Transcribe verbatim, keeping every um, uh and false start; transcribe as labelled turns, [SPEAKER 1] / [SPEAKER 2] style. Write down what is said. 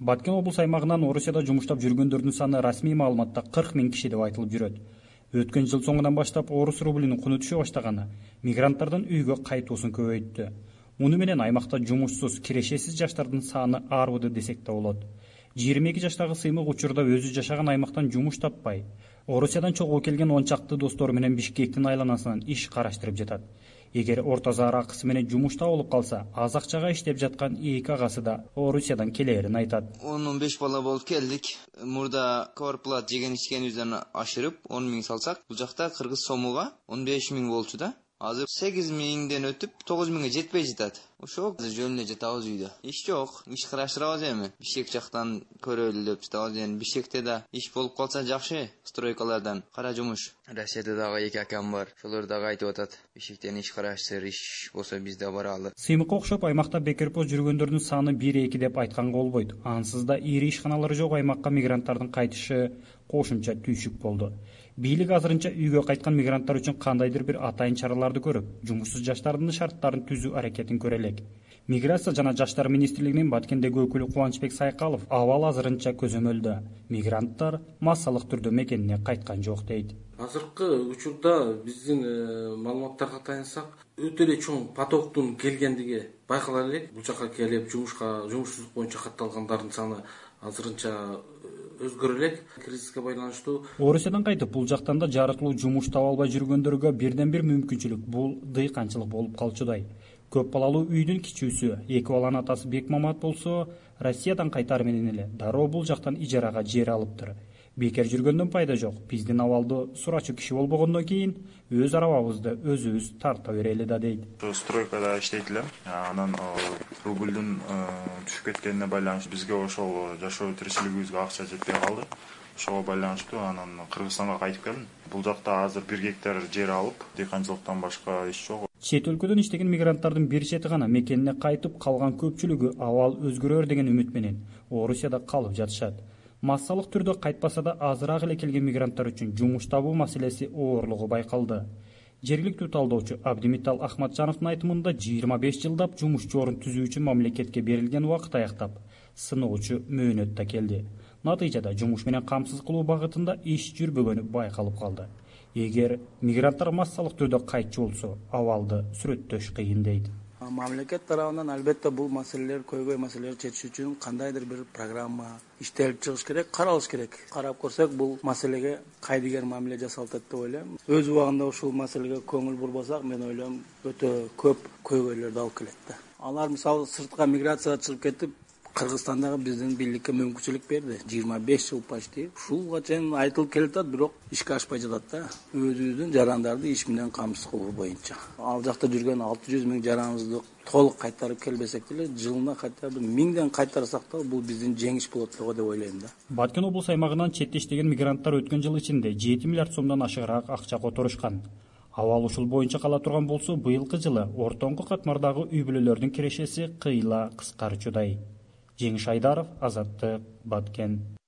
[SPEAKER 1] Баткен облус аймагынан Орусияда жумуштап жүргөндөрдүн саны расмий маалыматта кырк миң киши деп айтылып жүрөт. Өткөн жыл соңунан баштап орус рублинин куну түшө баштаганы мигранттардын үйгө кайтуусун көбөйттү. Муну менен аймакта жумушсуз, кирешесиз жаштардын саны арбыды десек да болот. жыйырма эки жаштагы сыймык учурда өзү жашаган аймактан жумуш таппай, Орусиядан чогуу келген он чакты достору менен Бишкектин айланасынан иш караштырып жатат. Эгер орто заар акысы менен жумушта болуп калса, аз акчага иштеп жаткан эки агасы да Орусиядан келээрин айтат.
[SPEAKER 2] он он беш бала болуп келдик. Мурда корплат жеген ичкенибизден ашырып он миң салсак, бул жакта кыргыз сомуга он беш миң болчу да. Азыр сегиз миңден өтүп тогуз миңге жетпей жатат. Ошо жөнүнө жатабыз үйдө. Иш жок, иш караштырабыз эми. Бишкек жактан көрөлү деп жатабыз. Эми Бишкекте да иш болуп калса жакшы, стройкалардан кара жумуш. Россияда дагы эки акам бар. Шолор дагы айтып атат. Бишкектен иш караштыр, иш болсо биз да баралы.
[SPEAKER 1] Сыймыкка окшоп аймакта бекерпоз жүргөндөрдүн саны бир эки деп айтканга болбойт. Ансыз да ири ишканалар жок аймакка мигранттардын кайтышы кошумча түйшүк болду. Бийлик азырынча үйгө кайткан мигранттар үчүн кандайдыр бир атайын чараларды көрүп, жумушсуз жаштардын шарттарын түзүү аракетин көрө элек. Миграция жана жаштар министрлигинин Баткендеги өкүлү Кубанычбек Сайкалов абал азырынча көзөмөлдө. Мигранттар массалык түрдө мекенине кайткан жок дейт.
[SPEAKER 3] Азыркы учурда биздин маалыматтарга таянсак, өтө эле чоң потоктун келгендиги байкала элек. Бул жака келип жумушка, жумушсуздук боюнча катталгандардын саны азырынча өзгөрө элек. Кризиске байланыштуу.
[SPEAKER 1] Орусиядан кайтып, бул жактан да жарыктуу жумуш таба албай жүргөндөргө бирден бир мүмкүнчүлүк бул дыйканчылык болуп калчудай. Көп балалуу үйдүн кичүүсү, эки баланын атасы Бекмамат болсо, Россиядан кайтары менен эле дароо бул жактан ижарага жер алыптыр. Бекер жүргөндөн пайда жок. Биздин абалды сурачу киши болбогондон кийин өз арабабызды өзүбүз тарта берели да дейт.
[SPEAKER 4] Стройкада иштейт элем. Анан рубльдүн түшүп кеткенине байланыштуу бизге ошол жашоо тиричилигибизге акча жетпей калды. Ошого байланыштуу анан Кыргызстанга кайтып келдим. Бул жакта азыр бир гектар жер алып, дыйканчылыктан башка иш жок.
[SPEAKER 1] Чет өлкөдөн иштеген мигранттардын бир чети гана мекенине кайтып, калган көпчүлүгү абал өзгөрөр деген үмүт менен Орусияда калып жатышат. Массалык түрдө кайтпаса да азыраак эле келген мигранттар үчүн жумуш табуу маселеси оорлугу байкалды. Жергиликтүү талдоочу Абдимитал Ахматжановдун айтымында жыйырма беш жылдап жумуш жорун түзүү үчүн мамлекетке берилген убакыт аяктап, сыноочу мөөнөт да келди. Натыйжада жумуш менен камсыз кылуу багытында иш жүрбөгөнү байкалып калды. Эгер мигранттар массалык түрдө кайтчу болсо, абалды сүрөттөш кыйын дейт.
[SPEAKER 5] Мамлекет тарабынан албетте бул маселелер, көйгөй маселелерди чечүү үчүн кандайдыр бир программа иштелип чыгыш керек, каралыш керек. Карап көрсөк, бул маселеге кайдыгер мамиле жасалат деп ойлойм. Өз убагында ушул маселеге көңүл бурбасак, мен ойлойм, өтө көп көйгөйлөрдү алып келет да. Алар мисалы сыртка миграцияга чыгып кетип, Кыргызстандагы биздин бийликке мүмкүнчүлүк берди. жыйырма беш жыл почти. Ушулга чейин айтылып келатат, бирок ишке ашпай жатат да. Өзүбүздүн жарандарды иш менен камсыз кылуу боюнча. Ал жакта жүргөн алты жүз миң жараныбызды толук кайтарып келбесек деле, жылына кайта бир миңден кайтарсак да, бул биздин жеңиш болот деп ойлойм да.
[SPEAKER 1] Баткен облус аймагынан четте иштеген мигранттар өткөн жыл ичинде жети миллиард сомдон ашыгыраак акча которушкан. Абал ушул боюнча кала турган болсо, быйылкы жылы ортоңку катмардагы үй бүлөлөрдүн кирешеси кыйла кыскарчудай. Жеңиш Айдаров, Азаттык, Баткен.